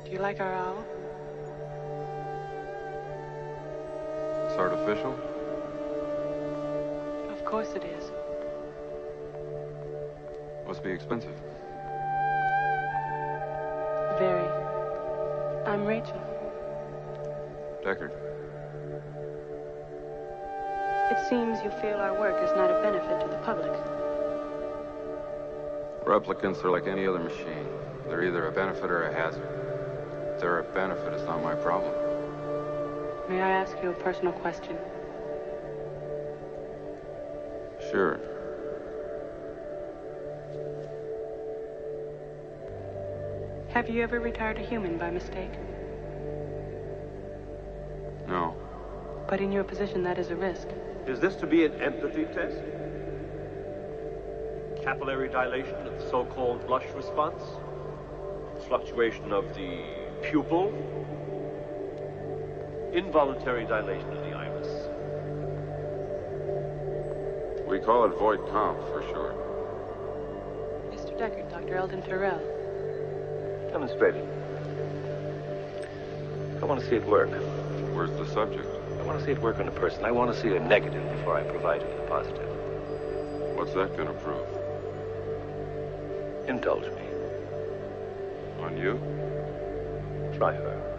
Do you like our owl? It's artificial? Of course it is. Must be expensive. Very. I'm Rachel. Deckard. It seems you feel our work is not a benefit to the public. Replicants are like any other machine. They're either a benefit or a hazard. If they're a benefit, it's not my problem. May I ask you a personal question? Sure. Have you ever retired a human by mistake? No. But in your position, that is a risk. Is this to be an empathy test? Capillary dilation of the so-called blush response? Fluctuation of the pupil? Involuntary dilation of the iris? We call it void comp, for sure. Mr. Deckard, Dr. Eldon Tyrell. Demonstrate it. I want to see it work. Where's the subject? I want to see it work on a person. I want to see a negative before I provide him the positive. What's that gonna prove? Indulge me. On you? Try her.